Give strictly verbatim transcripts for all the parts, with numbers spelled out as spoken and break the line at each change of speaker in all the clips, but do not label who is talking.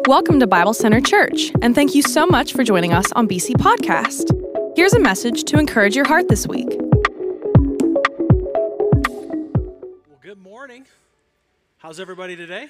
Welcome to Bible Center Church, and thank you so much for joining us on B C Podcast. Here's a message to encourage your heart this week.
Well, good morning. How's everybody today?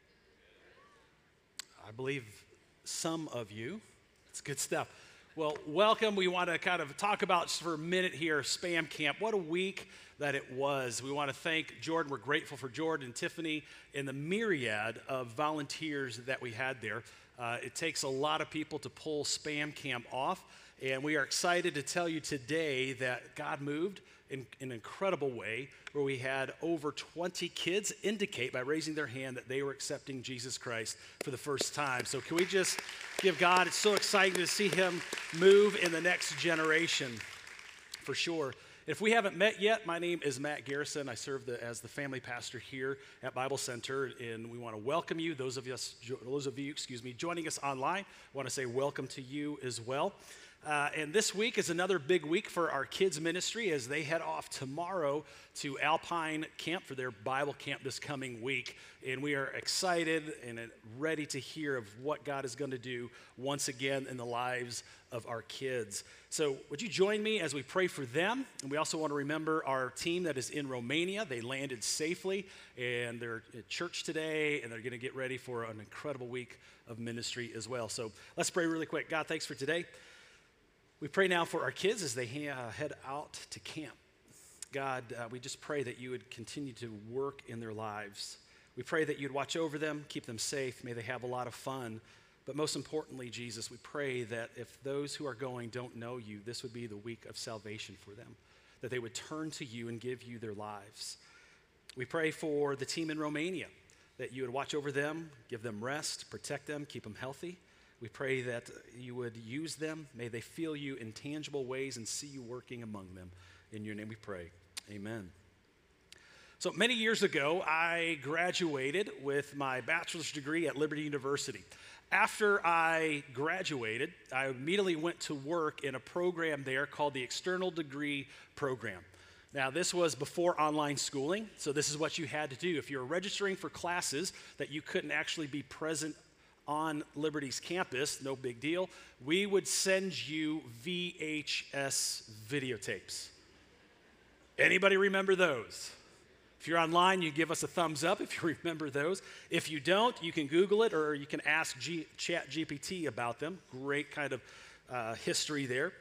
I believe some of you. It's good stuff. Well, welcome. We want to kind of talk about just for a minute here, Spam Camp. What a week that it was. We want to thank Jordan. We're grateful for Jordan and Tiffany and the myriad of volunteers that we had there. Uh, it takes a lot of people to pull Spam Camp off, and we are excited to tell you today that God moved in, in an incredible way, where we had over twenty kids indicate by raising their hand that they were accepting Jesus Christ for the first time. So can we just give God, it's so exciting to see him move in the next generation, for sure. If we haven't met yet, my name is Matt Garrison. I serve the, as the family pastor here at Bible Center, and we want to welcome you. Those of us, those of you, excuse me, joining us online, I want to say welcome to you as well. Uh, and this week is another big week for our kids ministry as they head off tomorrow to Alpine Camp for their Bible camp this coming week. And we are excited and ready to hear of what God is going to do once again in the lives of our kids. So would you join me as we pray for them? And we also want to remember our team that is in Romania. They landed safely, and they're at church today, and they're going to get ready for an incredible week of ministry as well. So let's pray really quick. God, thanks for today. We pray now for our kids as they uh, head out to camp. God, uh, we just pray that you would continue to work in their lives. We pray that you'd watch over them, keep them safe. May they have a lot of fun. But most importantly, Jesus, we pray that if those who are going don't know you, this would be the week of salvation for them, that they would turn to you and give you their lives. We pray for the team in Romania, that you would watch over them, give them rest, protect them, keep them healthy. We pray that you would use them. May they feel you in tangible ways and see you working among them. In your name we pray. Amen. So many years ago, I graduated with my bachelor's degree at Liberty University. After I graduated, I immediately went to work in a program there called the External Degree Program. Now, this was before online schooling, so this is what you had to do. If you were registering for classes that you couldn't actually be present on Liberty's campus, no big deal, we would send you V H S videotapes. Anybody remember those? If you're online, you give us a thumbs up if you remember those. If you don't, you can Google it or you can ask G- Chat G P T about them. Great kind of uh, history there.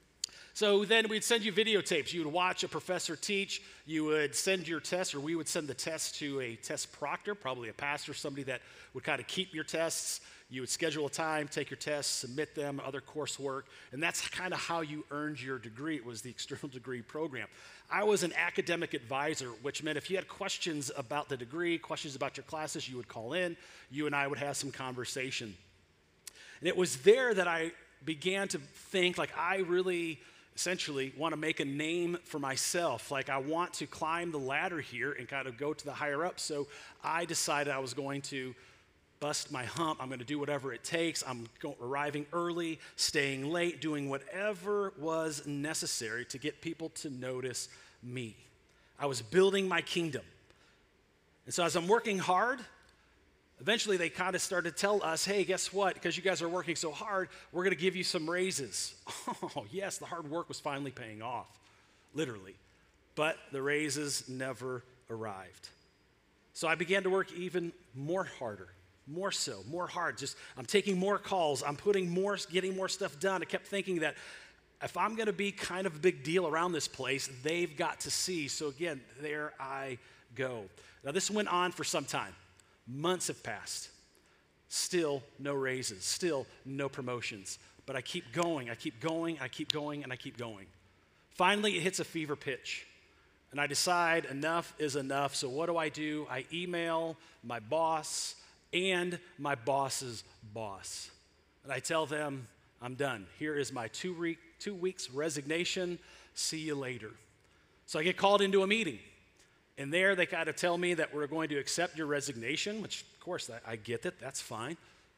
So then we'd send you videotapes. You would watch a professor teach. You would send your test, or we would send the test to a test proctor, probably a pastor, somebody that would kind of keep your tests. You would schedule a time, take your tests, submit them, other coursework, and that's kind of how you earned your degree. It was the External Degree Program. I was an academic advisor, which meant if you had questions about the degree, questions about your classes, you would call in. You and I would have some conversation. And it was there that I began to think, like, I really essentially want to make a name for myself. Like, I want to climb the ladder here and kind of go to the higher up. So I decided I was going to bust my hump. I'm going to do whatever it takes. I'm go- arriving early, staying late, doing whatever was necessary to get people to notice me. I was building my kingdom. And so as I'm working hard, eventually they kind of started to tell us, hey, guess what? Because you guys are working so hard, we're going to give you some raises. Oh, yes, the hard work was finally paying off, literally. But the raises never arrived. So I began to work even more harder. More so, more hard. Just, I'm taking more calls. I'm putting more, getting more stuff done. I kept thinking that if I'm going to be kind of a big deal around this place, they've got to see. So again, there I go. Now, this went on for some time. Months have passed. Still no raises. Still no promotions. But I keep going. I keep going. I keep going, and I keep going. Finally, it hits a fever pitch. And I decide enough is enough. So what do I do? I email my boss and my boss's boss. And I tell them, I'm done. Here is my two, re- two weeks resignation. See you later. So I get called into a meeting. And there they kind of tell me that we're going to accept your resignation, which of course I, I get that, that's fine.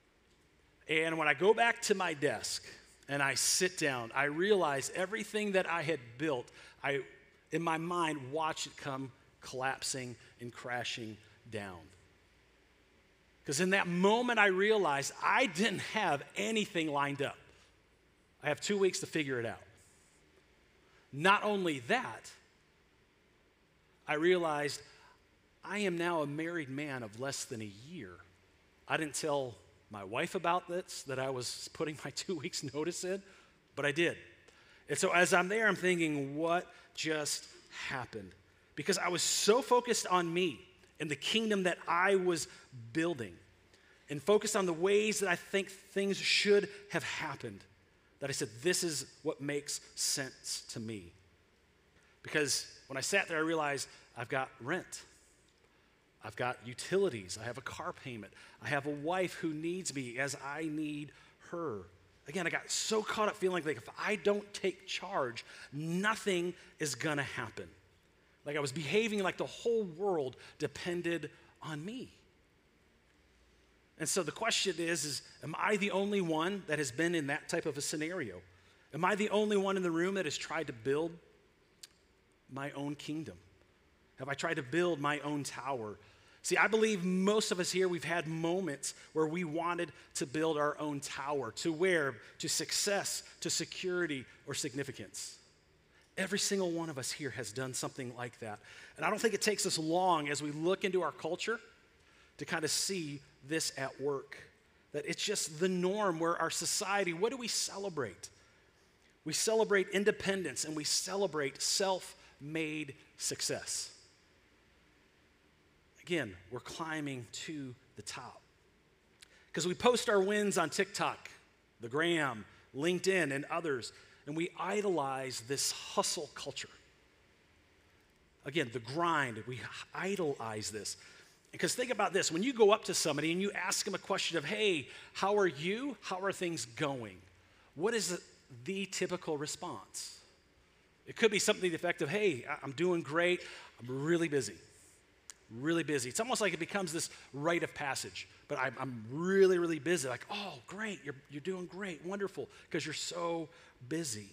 And when I go back to my desk and I sit down, I realize everything that I had built, I, in my mind, watched it come collapsing and crashing down. Because in that moment, I realized I didn't have anything lined up. I have two weeks to figure it out. Not only that, I realized I am now a married man of less than a year. I didn't tell my wife about this, that I was putting my two weeks notice in, but I did. And so as I'm there, I'm thinking, what just happened? Because I was so focused on me and the kingdom that I was building and focused on the ways that I think things should have happened, that I said, this is what makes sense to me. Because when I sat there, I realized I've got rent. I've got utilities. I have a car payment. I have a wife who needs me as I need her. Again, I got so caught up feeling like if I don't take charge, nothing is going to happen. Like I was behaving like the whole world depended on me. And so the question is, is, am I the only one that has been in that type of a scenario? Am I the only one in the room that has tried to build my own kingdom? Have I tried to build my own tower? See, I believe most of us here, we've had moments where we wanted to build our own tower. To where? To success, to security, or significance. Every single one of us here has done something like that. And I don't think it takes us long as we look into our culture to kind of see this at work. That it's just the norm where our society, what do we celebrate? We celebrate independence and we celebrate self-made success. Again, we're climbing to the top. Because we post our wins on TikTok, the Gram, LinkedIn, and others, and we idolize this hustle culture. Again, the grind, we idolize this. Because think about this, when you go up to somebody and you ask them a question of, hey, how are you? How are things going? What is the, the typical response? It could be something to the effect of, hey, I'm doing great, I'm really busy. Really busy. It's almost like it becomes this rite of passage. But I'm, I'm really, really busy. Like, oh, great, you're, you're doing great, wonderful, because you're so busy.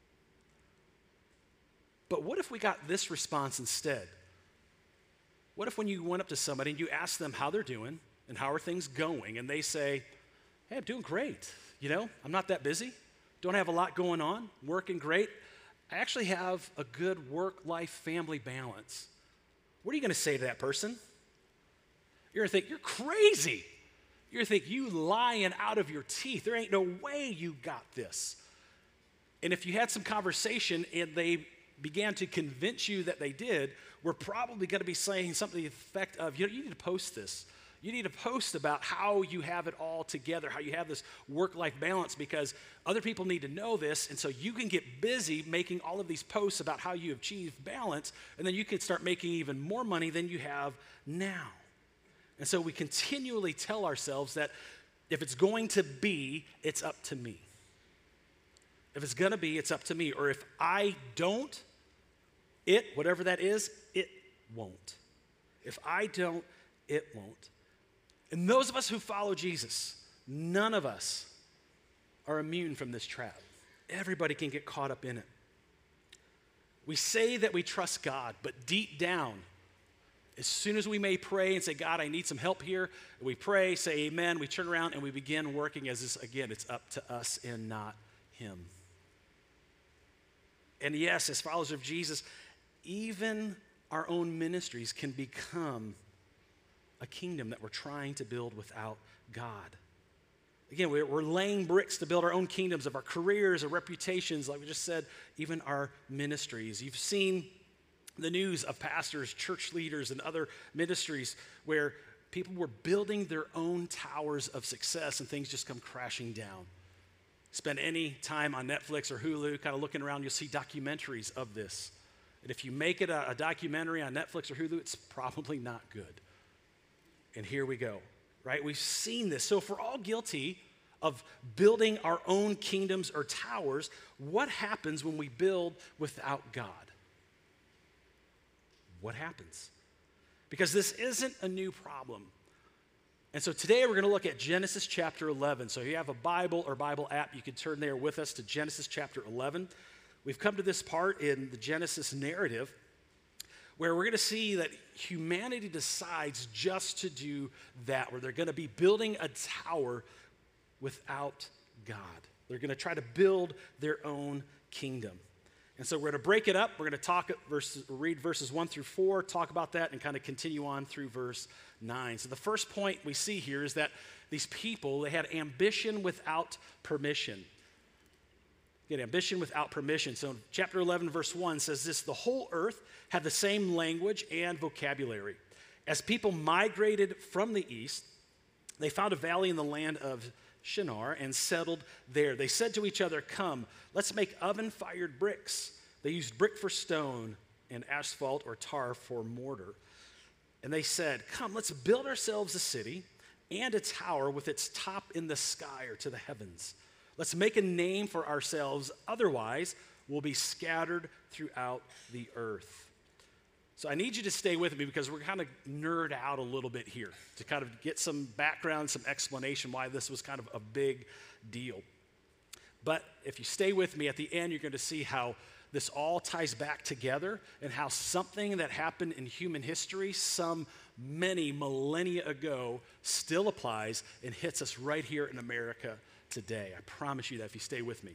But what if we got this response instead? What if when you went up to somebody and you asked them how they're doing and how are things going, and they say, hey, I'm doing great. You know, I'm not that busy. Don't have a lot going on, working great. I actually have a good work-life family balance. What are you going to say to that person? You're going to think, you're crazy. You're going to think, you lying out of your teeth. There ain't no way you got this. And if you had some conversation and they began to convince you that they did, we're probably going to be saying something to the effect of, you know, you need to post this. You need to post about how you have it all together, how you have this work-life balance, because other people need to know this, and so you can get busy making all of these posts about how you achieve balance, and then you can start making even more money than you have now. And so we continually tell ourselves that if it's going to be, it's up to me. If it's going to be, it's up to me. Or if I don't, it, whatever that is, it won't. If I don't, it won't. And those of us who follow Jesus, none of us are immune from this trap. Everybody can get caught up in it. We say that we trust God, but deep down, as soon as we may pray and say, God, I need some help here, we pray, say amen, we turn around and we begin working as this, again, it's up to us and not him. And yes, as followers of Jesus, even our own ministries can become a kingdom that we're trying to build without God. Again, we're, we're laying bricks to build our own kingdoms of our careers, our reputations, like we just said, even our ministries. You've seen the news of pastors, church leaders, and other ministries where people were building their own towers of success and things just come crashing down. Spend any time on Netflix or Hulu kind of looking around, you'll see documentaries of this. And if you make it a, a documentary on Netflix or Hulu, it's probably not good. And here we go, right? We've seen this. So if we're all guilty of building our own kingdoms or towers, what happens when we build without God? What happens? Because this isn't a new problem. And so today we're going to look at Genesis chapter eleven. So if you have a Bible or Bible app, you can turn there with us to Genesis chapter eleven. We've come to this part in the Genesis narrative where we're going to see that humanity decides just to do that, where they're going to be building a tower without God. They're going to try to build their own kingdom. And so we're going to break it up. We're going to talk verses, read verses one through four, talk about that, and kind of continue on through verse nine. So the first point we see here is that these people, they had ambition without permission. Get ambition without permission. So chapter eleven, verse one says this: the whole earth had the same language and vocabulary. As people migrated from the east, they found a valley in the land of Shinar and settled there. They said to each other, "Come, let's make oven-fired bricks." They used brick for stone and asphalt or tar for mortar. And they said, "Come, let's build ourselves a city and a tower with its top in the sky or to the heavens. Let's make a name for ourselves, otherwise we'll be scattered throughout the earth." So I need you to stay with me because we're kind of nerd out a little bit here to kind of get some background, some explanation why this was kind of a big deal. But if you stay with me, at the end you're going to see how this all ties back together and how something that happened in human history some many millennia ago still applies and hits us right here in America today. I promise you that if you stay with me.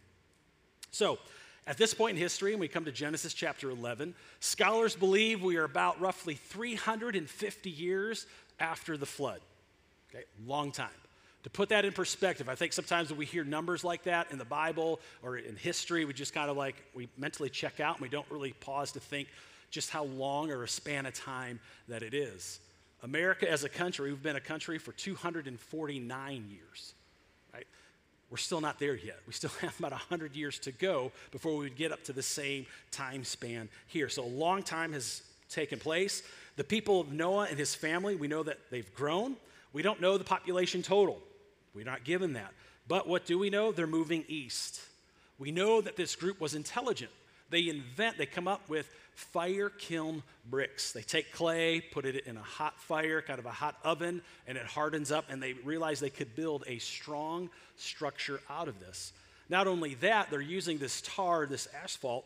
So, at this point in history, when we come to Genesis chapter eleven, scholars believe we are about roughly three hundred fifty years after the flood. Okay, long time. To put that in perspective, I think sometimes when we hear numbers like that in the Bible or in history, we just kind of like, we mentally check out and we don't really pause to think just how long or a span of time that it is. America as a country, we've been a country for two hundred forty-nine years, right? We're still not there yet. We still have about one hundred years to go before we would get up to the same time span here. So a long time has taken place. The people of Noah and his family, we know that they've grown. We don't know the population total. We're not given that. But what do we know? They're moving east. We know that this group was intelligent. They invent, they come up with fire kiln bricks. They take clay, put it in a hot fire, kind of a hot oven, and it hardens up, and they realize they could build a strong structure out of this. Not only that, they're using this tar, this asphalt,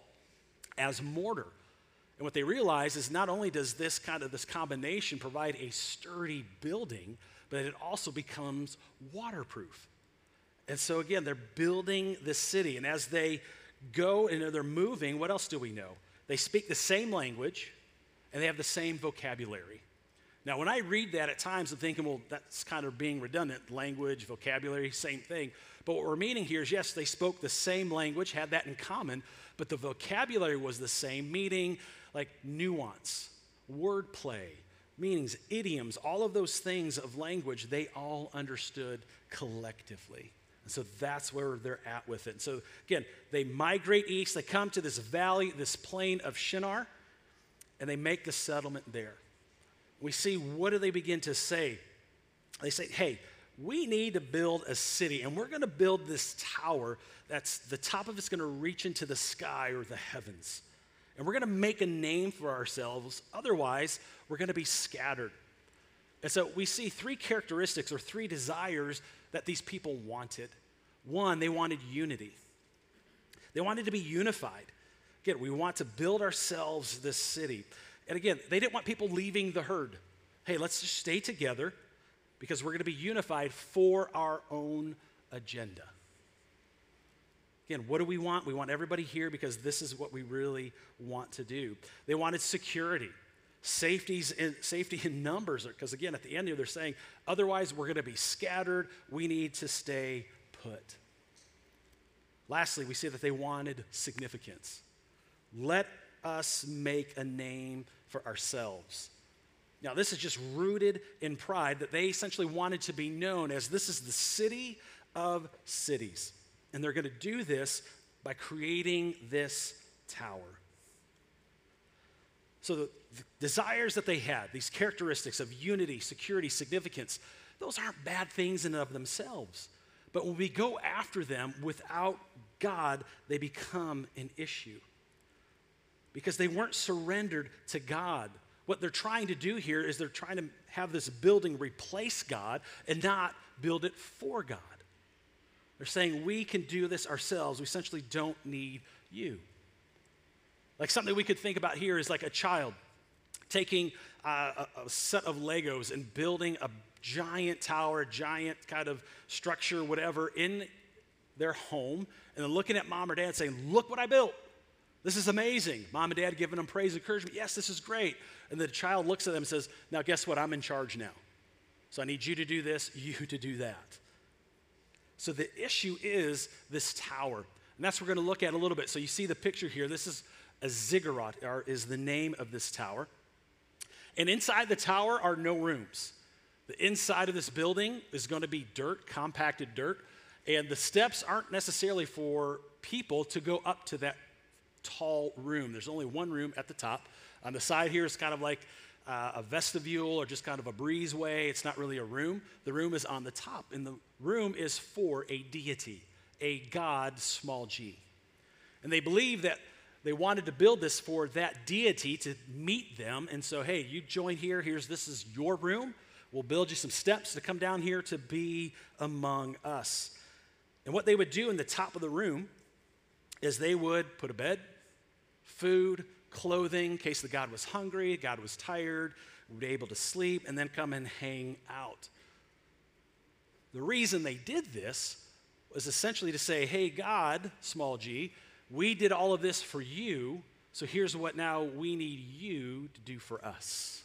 as mortar. And what they realize is not only does this kind of, this combination provide a sturdy building, but it also becomes waterproof. And so again, they're building this city, and as they go and they're moving, what else do we know? They speak the same language and they have the same vocabulary. Now, when I read that at times, I'm thinking, well, that's kind of being redundant. Language, vocabulary, same thing. But what we're meaning here is, yes, they spoke the same language, had that in common, but the vocabulary was the same, meaning like nuance, wordplay, meanings, idioms, all of those things of language, they all understood collectively. And so that's where they're at with it. And so again, they migrate east, they come to this valley, this plain of Shinar, and they make the settlement there. We see, what do they begin to say? They say, hey, we need to build a city, and we're gonna build this tower that's, the top of it's gonna reach into the sky or the heavens. And we're gonna make a name for ourselves, otherwise we're gonna be scattered. And so we see three characteristics or three desires that these people wanted. One, they wanted unity. They wanted to be unified. Again, we want to build ourselves this city. And again, they didn't want people leaving the herd. Hey, let's just stay together because we're going to be unified for our own agenda. Again, what do we want? We want everybody here because this is what we really want to do. They wanted security. Safety's in, safety in numbers, because again, at the end here, they're saying, otherwise we're going to be scattered. We need to stay put. Lastly, we see that they wanted significance. Let us make a name for ourselves. Now, this is just rooted in pride that they essentially wanted to be known as this is the city of cities. And they're going to do this by creating this tower. So the, the desires that they had, these characteristics of unity, security, significance, those aren't bad things in and of themselves. But when we go after them without God, they become an issue. Because they weren't surrendered to God. What they're trying to do here is they're trying to have this building replace God and not build it for God. They're saying we can do this ourselves. We essentially don't need you. Like something we could think about here is like a child. taking uh, a, a set of Legos and building a giant tower, giant kind of structure, whatever, in their home, and then looking at mom or dad saying, look what I built. This is amazing. Mom and dad giving them praise and encouragement. Yes, this is great. And the child looks at them and says, now guess what? I'm in charge now. So I need you to do this, you to do that. So the issue is this tower. And that's what we're going to look at a little bit. So you see the picture here. This is a ziggurat, or is the name of this tower. And inside the tower are no rooms. The inside of this building is going to be dirt, compacted dirt. And the steps aren't necessarily for people to go up to that tall room. There's only one room at the top. On the side here is kind of like uh, a vestibule or just kind of a breezeway. It's not really a room. The room is on the top, and the room is for a deity, a god, small g. And they believe that they wanted to build this for that deity to meet them. And so, hey, you join here. Here's, this is your room. We'll build you some steps to come down here to be among us. And what they would do in the top of the room is they would put a bed, food, clothing, in case the god was hungry, God was tired, would be able to sleep, and then come and hang out. The reason they did this was essentially to say, hey, God, small g, we did all of this for you, so here's what now we need you to do for us.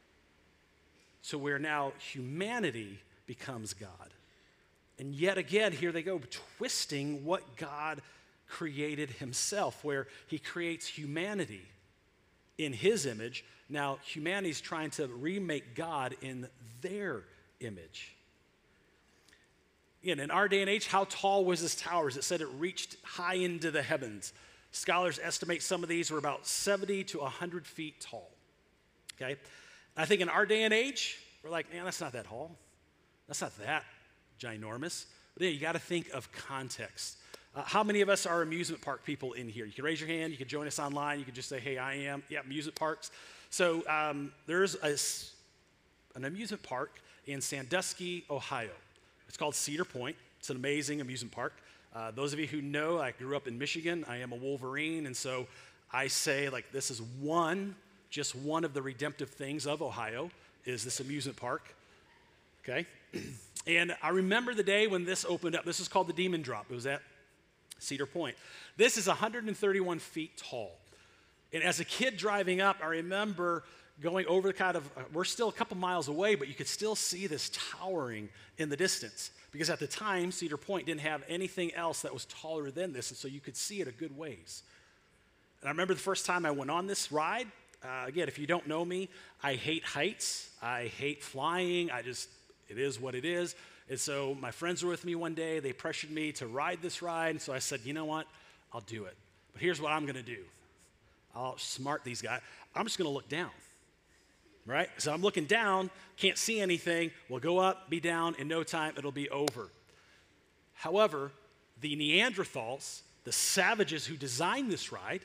So where now humanity becomes God. And yet again, here they go, twisting what God created himself, where he creates humanity in his image. Now, humanity's trying to remake God in their image. Again, in our day and age, how tall was this tower? As it said, it reached high into the heavens. Scholars estimate some of these were about seventy to one hundred feet tall. Okay? I think in our day and age, we're like, man, that's not that tall. That's not that ginormous. But yeah, you got to think of context. Uh, how many of us are amusement park people in here? You can raise your hand. You can join us online. You can just say, hey, I am. Yeah, amusement parks. So um, there's a, an amusement park in Sandusky, Ohio. It's called Cedar Point. It's an amazing amusement park. Uh, those of you who know, I grew up in Michigan. I am a Wolverine. And so I say, like, this is one, just one of the redemptive things of Ohio is this amusement park. Okay? And I remember the day when this opened up. This is called the Demon Drop. It was at Cedar Point. This is one hundred thirty-one feet tall. And as a kid driving up, I remember going over the kind of, uh, we're still a couple miles away, but you could still see this towering in the distance. Because at the time, Cedar Point didn't have anything else that was taller than this, and so you could see it a good ways. And I remember the first time I went on this ride. Uh, again, if you don't know me, I hate heights. I hate flying. I just, it is what it is. And so my friends were with me one day. They pressured me to ride this ride. And so I said, you know what? I'll do it. But here's what I'm going to do. I'll smart these guys. I'm just going to look down. Right? So I'm looking down, can't see anything. We'll go up, be down. In no time, it'll be over. However, the Neanderthals, the savages who designed this ride,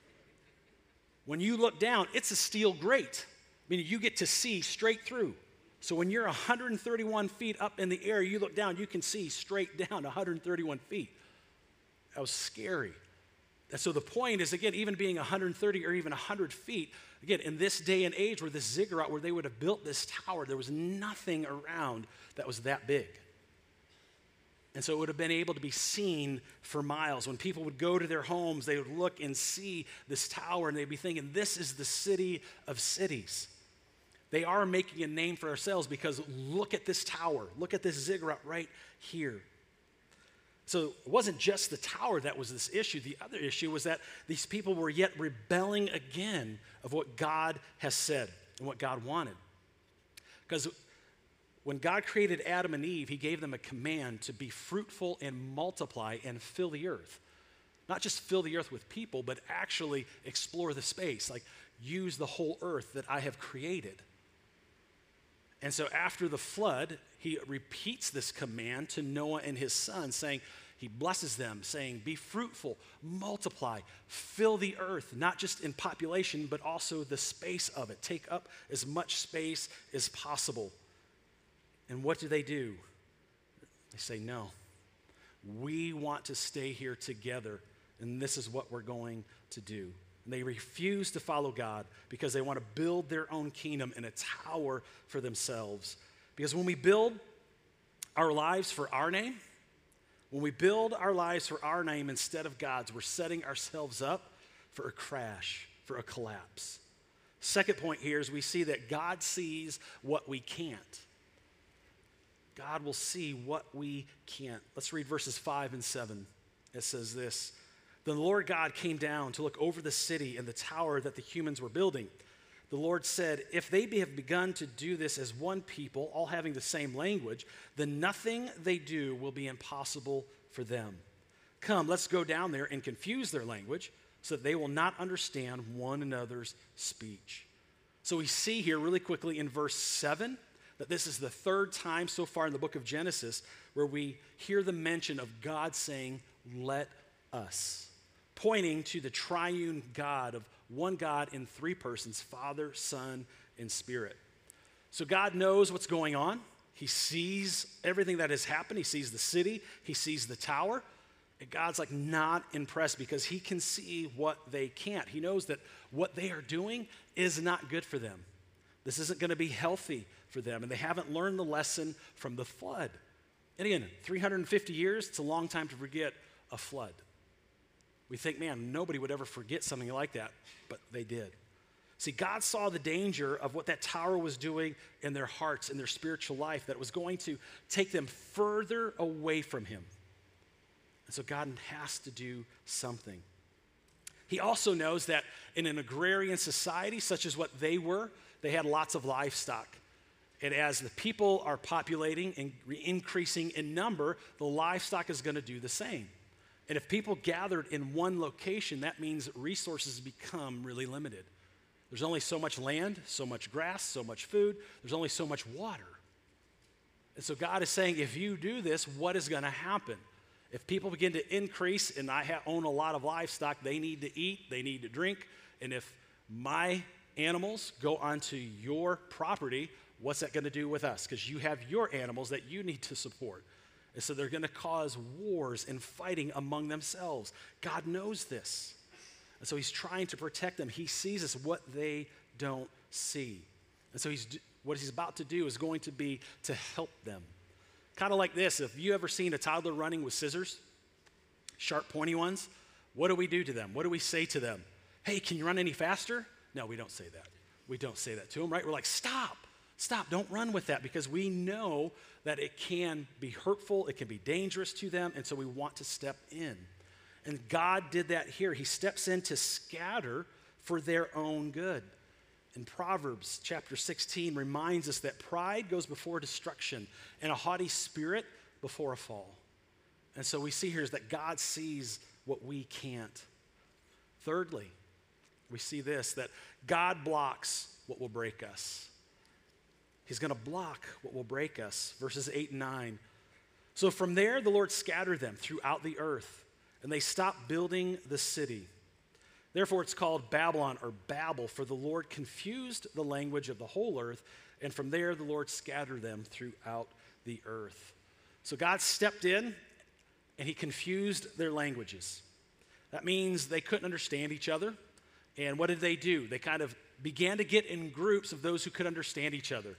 when you look down, it's a steel grate. Meaning you get to see straight through. So when you're one hundred thirty-one feet up in the air, you look down, you can see straight down one hundred thirty-one feet. That was scary. And so the point is, again, even being one hundred thirty or even one hundred feet, again, in this day and age where this ziggurat, where they would have built this tower, there was nothing around that was that big. And so it would have been able to be seen for miles. When people would go to their homes, they would look and see this tower, and they'd be thinking, this is the city of cities. They are making a name for ourselves because look at this tower. Look at this ziggurat right here. So it wasn't just the tower that was this issue. The other issue was that these people were yet rebelling again of what God has said and what God wanted. Because when God created Adam and Eve, he gave them a command to be fruitful and multiply and fill the earth. Not just fill the earth with people, but actually explore the space. Like use the whole earth that I have created. And so after the flood, he repeats this command to Noah and his sons, saying, he blesses them, saying, be fruitful, multiply, fill the earth, not just in population, but also the space of it. Take up as much space as possible. And what do they do? They say, no, we want to stay here together, and this is what we're going to do. And they refuse to follow God because they want to build their own kingdom and a tower for themselves. Because when we build our lives for our name, when we build our lives for our name instead of God's, we're setting ourselves up for a crash, for a collapse. Second point here is we see that God sees what we can't. God will see what we can't. Let's read verses five and seven. It says this: Then the Lord God came down to look over the city and the tower that the humans were building. The Lord said, if they have begun to do this as one people, all having the same language, then nothing they do will be impossible for them. Come, let's go down there and confuse their language so that they will not understand one another's speech. So we see here really quickly in verse seven that this is the third time so far in the book of Genesis where we hear the mention of God saying, let us, pointing to the triune God of one God in three persons, Father, Son, and Spirit. So God knows what's going on. He sees everything that has happened. He sees the city. He sees the tower. And God's like not impressed because he can see what they can't. He knows that what they are doing is not good for them. This isn't going to be healthy for them. And they haven't learned the lesson from the flood. And again, three hundred fifty years, it's a long time to forget a flood. We think, man, nobody would ever forget something like that, but they did. See, God saw the danger of what that tower was doing in their hearts, in their spiritual life, that it was going to take them further away from him. And so God has to do something. He also knows that in an agrarian society, such as what they were, they had lots of livestock. And as the people are populating and increasing in number, the livestock is going to do the same. And if people gathered in one location, that means resources become really limited. There's only so much land, so much grass, so much food. There's only so much water. And so God is saying, if you do this, what is going to happen? If people begin to increase, and I ha- own a lot of livestock, they need to eat, they need to drink. And if my animals go onto your property, what's that going to do with us? Because you have your animals that you need to support. And so they're going to cause wars and fighting among themselves. God knows this. And so he's trying to protect them. He sees us what they don't see. And so he's what he's about to do is going to be to help them. Kind of like this. If you ever seen a toddler running with scissors, sharp, pointy ones, what do we do to them? What do we say to them? Hey, can you run any faster? No, we don't say that. We don't say that to them, right? We're like, stop. Stop, don't run with that, because we know that it can be hurtful, it can be dangerous to them, and so we want to step in. And God did that here. He steps in to scatter for their own good. In Proverbs chapter sixteen reminds us that pride goes before destruction and a haughty spirit before a fall. And so we see here is that God sees what we can't. Thirdly, we see this, that God blocks what will break us. He's going to block what will break us. Verses eight and nine. So from there, the Lord scattered them throughout the earth, and they stopped building the city. Therefore, it's called Babylon or Babel, for the Lord confused the language of the whole earth, and from there, the Lord scattered them throughout the earth. So God stepped in, and he confused their languages. That means they couldn't understand each other. And what did they do? They kind of began to get in groups of those who could understand each other.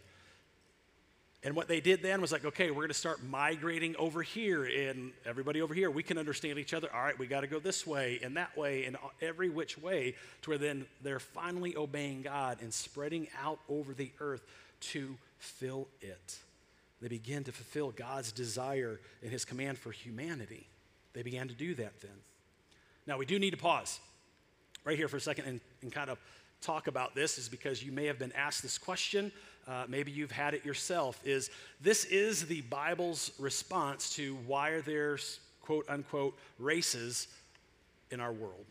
And what they did then was like, okay, we're going to start migrating over here, and everybody over here, we can understand each other. All right, we got to go this way and that way and every which way, to where then they're finally obeying God and spreading out over the earth to fill it. They begin to fulfill God's desire and his command for humanity. They began to do that then. Now, we do need to pause right here for a second and, and kind of talk about this, is because you may have been asked this question. Uh, maybe you've had it yourself. Is this is the Bible's response to why are there quote unquote races in our world?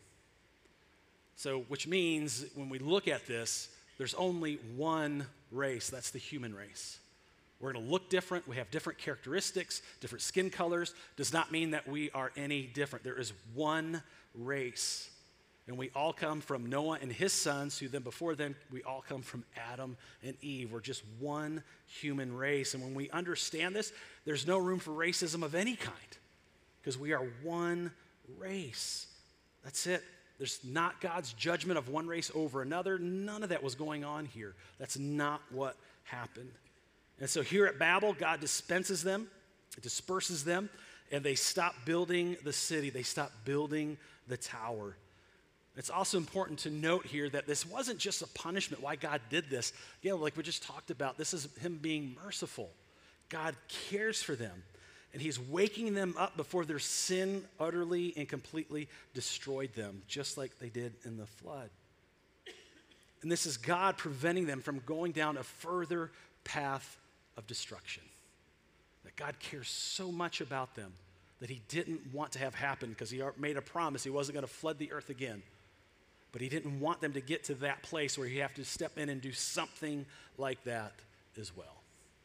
So, which means when we look at this, there's only one race. That's the human race. We're going to look different. We have different characteristics, different skin colors. Does not mean that we are any different. There is one race. And we all come from Noah and his sons, who then before them, we all come from Adam and Eve. We're just one human race. And when we understand this, there's no room for racism of any kind, because we are one race. That's it. There's not God's judgment of one race over another. None of that was going on here. That's not what happened. And so here at Babel, God dispenses them, disperses them, and they stop building the city. They stop building the tower. It's also important to note here that this wasn't just a punishment, why God did this. Yeah, like we just talked about, this is him being merciful. God cares for them, and he's waking them up before their sin utterly and completely destroyed them, just like they did in the flood. And this is God preventing them from going down a further path of destruction. That God cares so much about them that he didn't want to have happen because he made a promise he wasn't going to flood the earth again. But he didn't want them to get to that place where he have to step in and do something like that as well.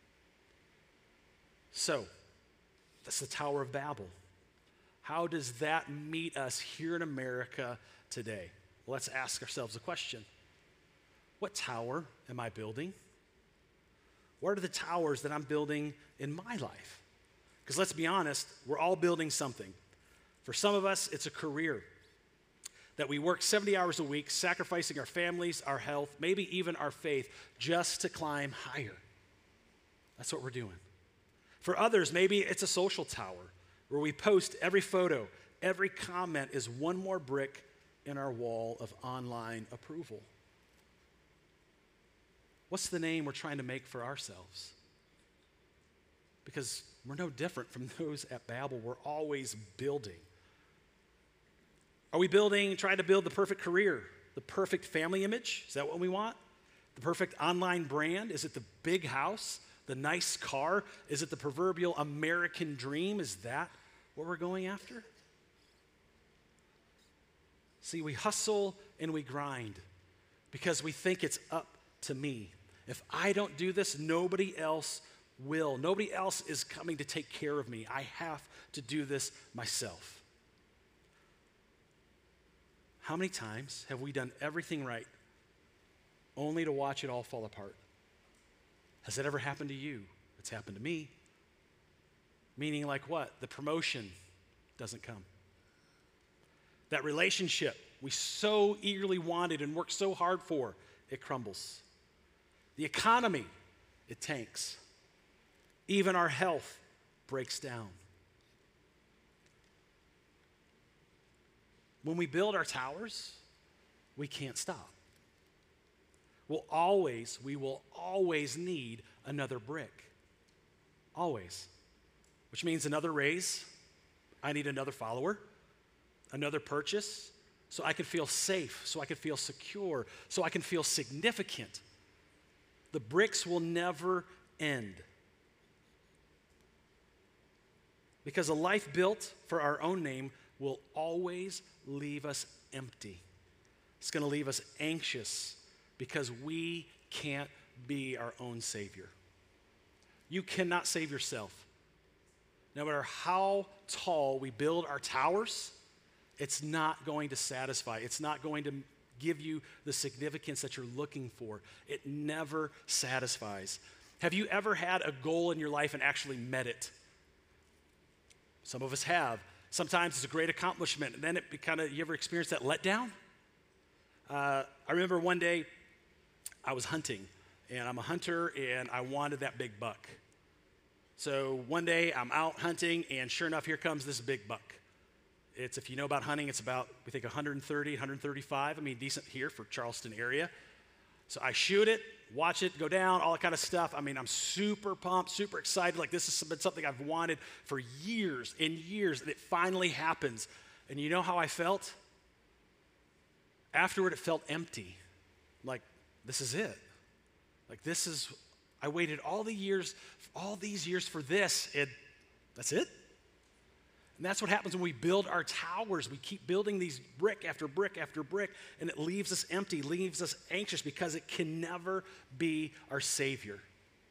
So, that's the Tower of Babel. How does that meet us here in America today? Well, let's ask ourselves a question. What tower am I building? What are the towers that I'm building in my life? Because let's be honest, we're all building something. For some of us, it's a career that we work seventy hours a week, sacrificing our families, our health, maybe even our faith, just to climb higher. That's what we're doing. For others, maybe it's a social tower where we post every photo, every comment is one more brick in our wall of online approval. What's the name we're trying to make for ourselves? Because we're no different from those at Babel. We're always building. Are we building, trying to build the perfect career, the perfect family image? Is that what we want? The perfect online brand? Is it the big house, the nice car? Is it the proverbial American dream? Is that what we're going after? See, we hustle and we grind because we think it's up to me. If I don't do this, nobody else will. Nobody else is coming to take care of me. I have to do this myself. How many times have we done everything right only to watch it all fall apart? Has that ever happened to you? It's happened to me. Meaning like what? The promotion doesn't come. That relationship we so eagerly wanted and worked so hard for, it crumbles. The economy, it tanks. Even our health breaks down. When we build our towers, we can't stop. We'll always, we will always need another brick. Always. Which means another raise. I need another follower, another purchase, so I can feel safe, so I can feel secure, so I can feel significant. The bricks will never end. Because a life built for our own name will always leave us empty. It's going to leave us anxious because we can't be our own savior. You cannot save yourself. No matter how tall we build our towers, it's not going to satisfy. It's not going to give you the significance that you're looking for. It never satisfies. Have you ever had a goal in your life and actually met it? Some of us have. Sometimes it's a great accomplishment, and then it kind of, you ever experienced that letdown? Uh, I remember one day I was hunting, and I'm a hunter, and I wanted that big buck. So one day I'm out hunting, and sure enough, here comes this big buck. It's, if you know about hunting, it's about, we think one thirty, one thirty-five. I mean, decent here for Charleston area. So I shoot it, watch it go down, all that kind of stuff. I mean, I'm super pumped, super excited. Like, this has been something I've wanted for years and years, and it finally happens. And you know how I felt? Afterward, it felt empty. Like, this is it. Like, this is, I waited all the years, all these years for this, and that's it? And that's what happens when we build our towers. We keep building these brick after brick after brick, and it leaves us empty, leaves us anxious because it can never be our Savior.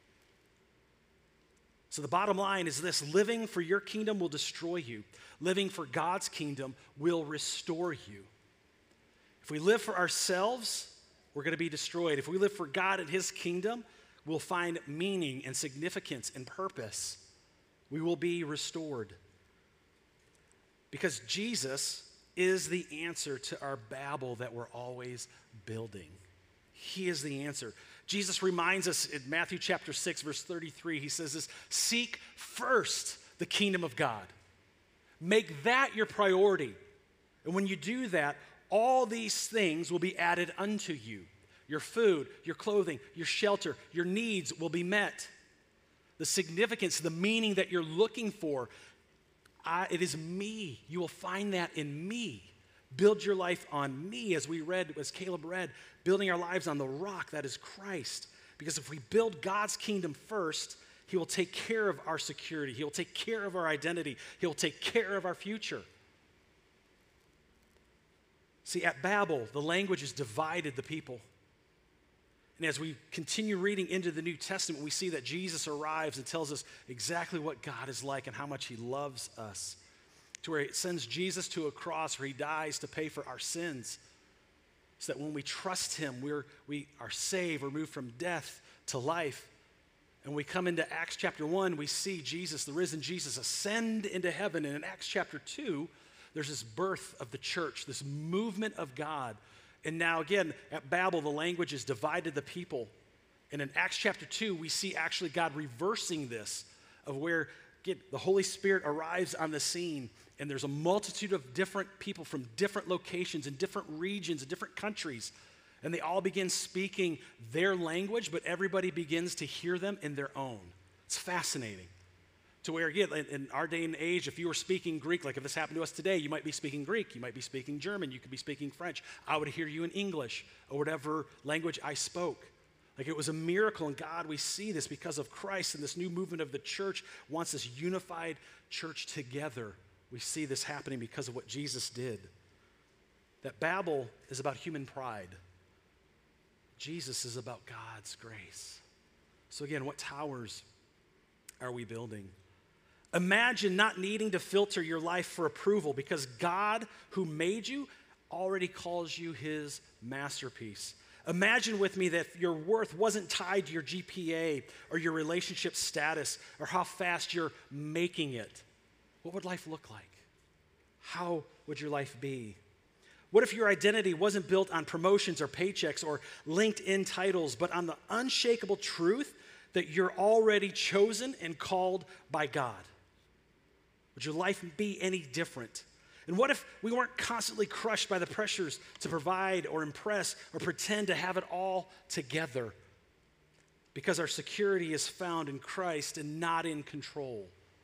So the bottom line is this: living for your kingdom will destroy you. Living for God's kingdom will restore you. If we live for ourselves, we're going to be destroyed. If we live for God and His kingdom, we'll find meaning and significance and purpose. We will be restored. Because Jesus is the answer to our Babel that we're always building. He is the answer. Jesus reminds us in Matthew chapter six, verse thirty-three, he says this, seek first the kingdom of God. Make that your priority. And when you do that, all these things will be added unto you. Your food, your clothing, your shelter, your needs will be met. The significance, the meaning that you're looking for, I, it is me. You will find that in me. Build your life on me, as we read, as Caleb read, building our lives on the rock that is Christ. Because if we build God's kingdom first, he will take care of our security. He will take care of our identity. He will take care of our future. See, at Babel, the languages divided the people. And as we continue reading into the New Testament, we see that Jesus arrives and tells us exactly what God is like and how much he loves us. To where it sends Jesus to a cross where he dies to pay for our sins. So that when we trust him, we're, we are saved, we're moved from death to life. And we come into Acts chapter one, we see Jesus, the risen Jesus, ascend into heaven. And in Acts chapter two, there's this birth of the church, this movement of God. And now again, at Babel, the languages divided the people. And in Acts chapter two, we see actually God reversing this, of where again, the Holy Spirit arrives on the scene, and there's a multitude of different people from different locations and different regions and different countries. And they all begin speaking their language, but everybody begins to hear them in their own. It's fascinating. To where, again, in our day and age, if you were speaking Greek, like if this happened to us today, you might be speaking Greek, you might be speaking German, you could be speaking French. I would hear you in English or whatever language I spoke. Like it was a miracle, and God, we see this because of Christ, and this new movement of the church wants this unified church together. We see this happening because of what Jesus did. That Babel is about human pride. Jesus is about God's grace. So again, what towers are we building? Imagine not needing to filter your life for approval, because God, who made you, already calls you his masterpiece. Imagine with me that your worth wasn't tied to your G P A or your relationship status or how fast you're making it. What would life look like? How would your life be? What if your identity wasn't built on promotions or paychecks or LinkedIn titles, but on the unshakable truth that you're already chosen and called by God? Would your life be any different? And what if we weren't constantly crushed by the pressures to provide or impress or pretend to have it all together? Because our security is found in Christ and not in control.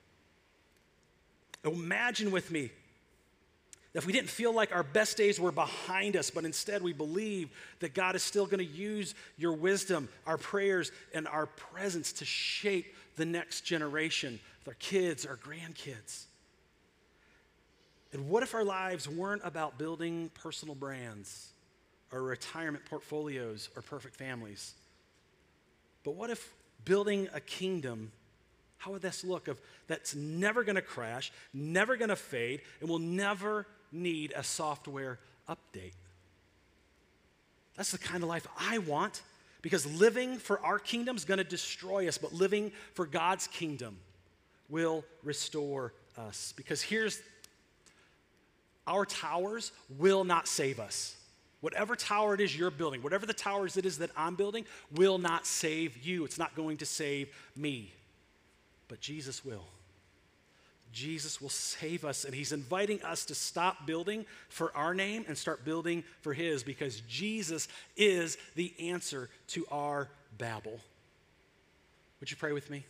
Imagine with me that if we didn't feel like our best days were behind us, but instead we believe that God is still going to use your wisdom, our prayers, and our presence to shape the next generation, with our kids, our grandkids. And what if our lives weren't about building personal brands or retirement portfolios or perfect families? But what if building a kingdom, how would this look, of that's never going to crash, never going to fade, and will never need a software update? That's the kind of life I want, because living for our kingdom is going to destroy us, but living for God's kingdom will restore us. Because here's, our towers will not save us. Whatever tower it is you're building, whatever the towers it is that I'm building, will not save you. It's not going to save me. But Jesus will. Jesus will save us, and he's inviting us to stop building for our name and start building for his, because Jesus is the answer to our Babel. Would you pray with me?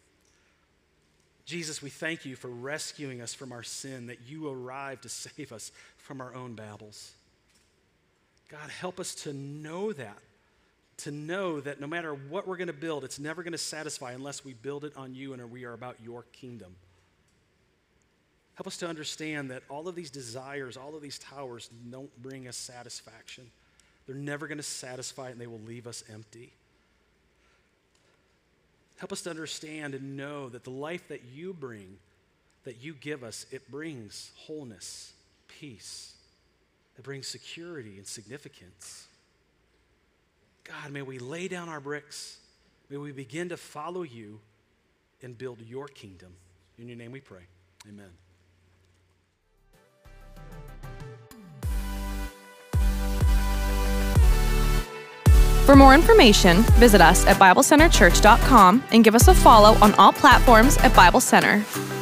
Jesus, we thank you for rescuing us from our sin, that you arrived to save us from our own Babels. God, help us to know that, to know that no matter what we're going to build, it's never going to satisfy unless we build it on you and we are about your kingdom. Help us to understand that all of these desires, all of these towers don't bring us satisfaction. They're never going to satisfy, and they will leave us empty. Help us to understand and know that the life that you bring, that you give us, it brings wholeness, peace. It brings security and significance. God, may we lay down our bricks. May we begin to follow you and build your kingdom. In your name we pray. Amen.
For more information, visit us at bible center church dot com and give us a follow on all platforms at Bible Center.